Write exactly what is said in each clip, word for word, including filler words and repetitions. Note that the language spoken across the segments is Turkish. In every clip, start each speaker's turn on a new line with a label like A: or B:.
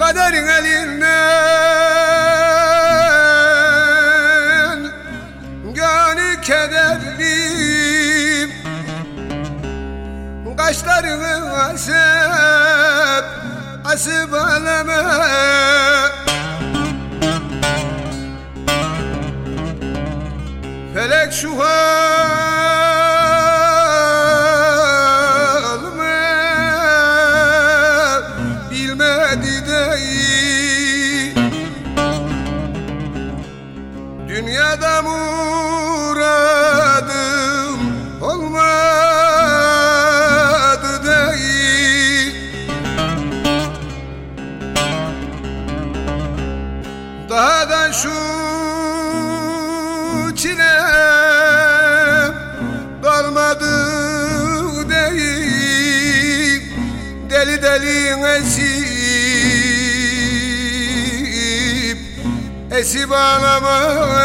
A: kaderin elinden gönül kederliyim, kaşlarını asıp asıp ağlama. Felek şu halımı bilmedi değil, dünyada muradım olmadı değil. Daha da şu çilem kalmadı değil, deli deli esip esip ağlama.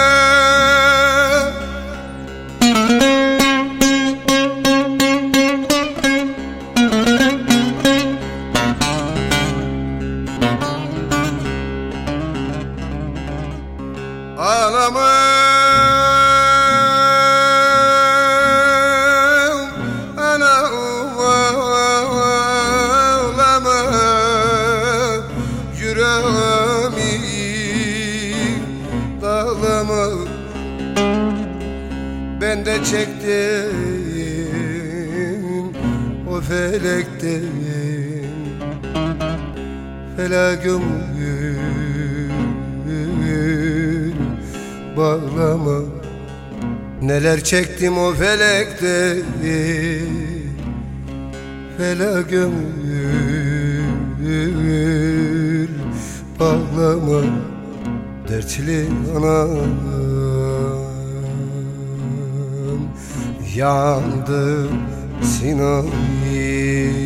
A: Ağlama, ana ağlama, yüreğimi dağlama. Ben de çektim o felekten felakım bağlama. Neler çektim o felekte, fela gönül bağlama. Dertli anam yandı sinayı.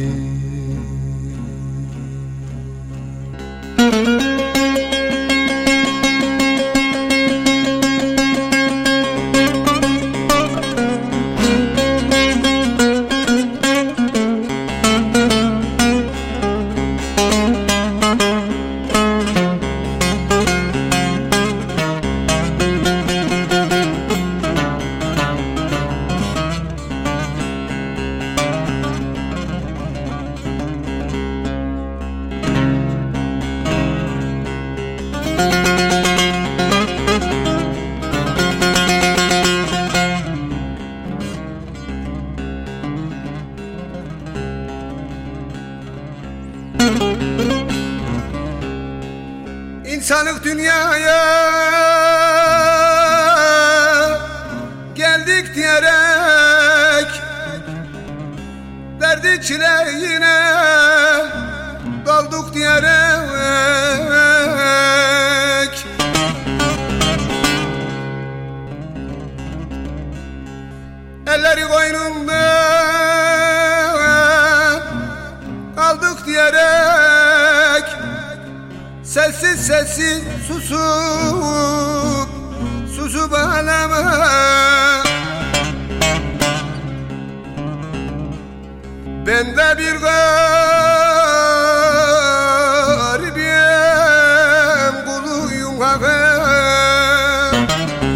A: İnsanlık dünyaya geldik diyerek, derdi çile yine kaldık diyerek. Elleri koynunda kaldık diyerek, sessiz sessiz susup susup ağlama. Ben de bir garibim, kuluyum hakkım.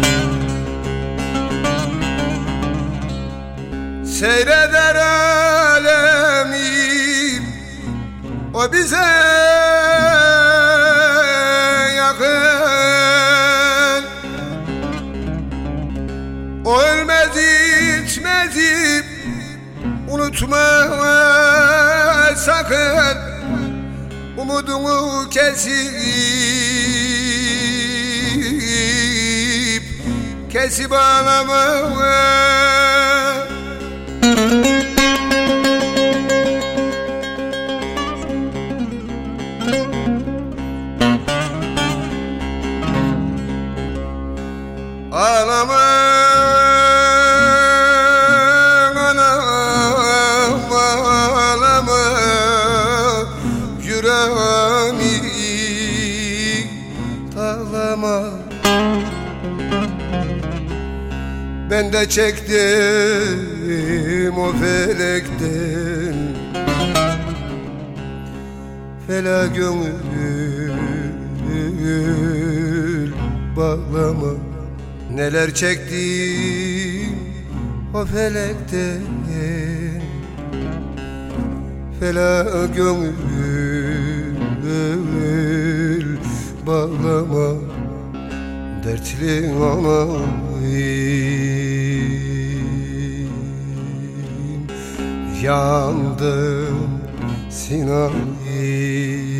A: Seyreder alemi o bize yakın. O ölmez içmez, unutma sakın. Umudunu kesip kesip ağlama. Ağlama, anam ağlama, yüreğimi dağlama. Ben de çektim o felekten Fela gönül bağlama. Neler çektim o felekten. Fela gönül bağlama. Dertli anayım. Yandım Sinan'ım.